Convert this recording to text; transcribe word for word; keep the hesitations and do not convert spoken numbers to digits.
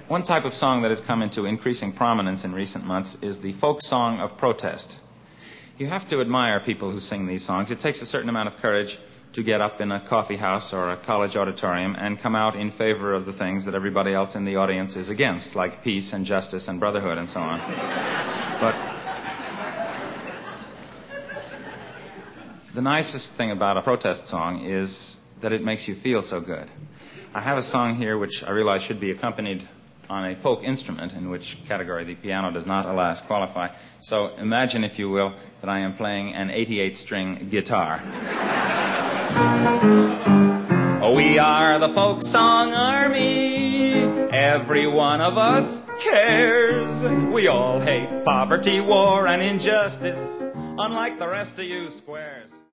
One type of song that has come into increasing prominence in recent months is the folk song of protest. You have to admire people who sing these songs. It takes a certain amount of courage to get up in a coffee house or a college auditorium and come out in favor of the things that everybody else in the audience is against, like peace and justice and brotherhood and so on. But the nicest thing about a protest song is that it makes you feel so good. I have a song here which I realize should be accompanied on a folk instrument, in which category the piano does not, alas, qualify. So imagine, if you will, that I am playing an eighty-eight string guitar. Oh, we are the folk song army. Every one of us cares. We all hate poverty, war, and injustice, unlike the rest of you squares.